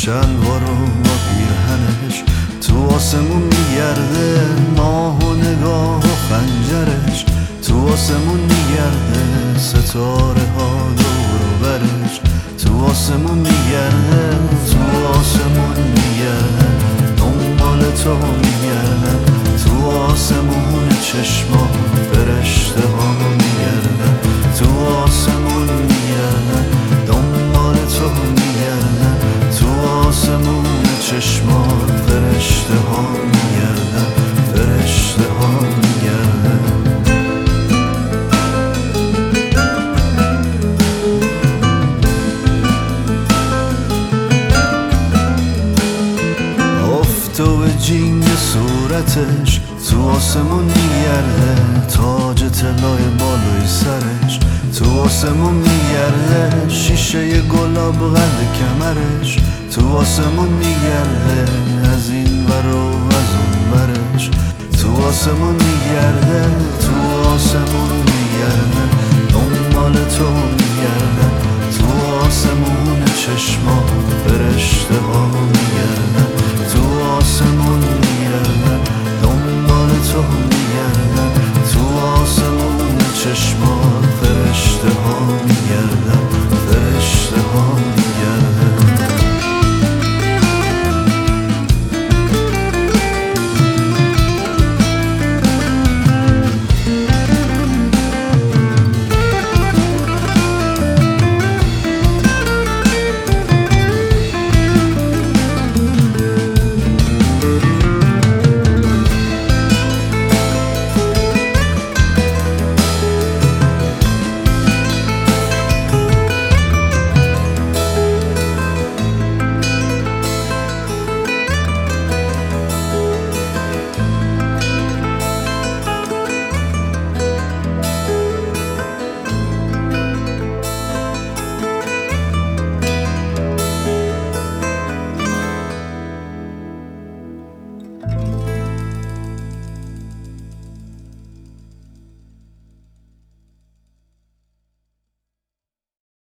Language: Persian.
شلوار و با پیرهنش تو آسمون میگرده، ماه و نگاه و خنجرش تو آسمون میگرده، ستاره ها دور و برش تو آسمون میگرده، تو آسمون میگرده، دنبال تو میگرده، تو آسمون چشما فرشته ها میگرده، تو آسمون میگرده، دنبال تو میگرده، تو آسمون چشما فرشته ها میگرده، فرشته ها میگرده. تو به جینگ صورتش تو آسمون میگرده، تاج طلای بالای سرش تو آسمون میگرده، شیشه گلاب قند کمرش تو آسمون میگرده، از این ور و از اون برش تو آسمون میگرده، تو آسمون میگرده، دنبال تو میگرده، تو آسمون چشما فرشته ها میگرده، تو آسمون میگرده،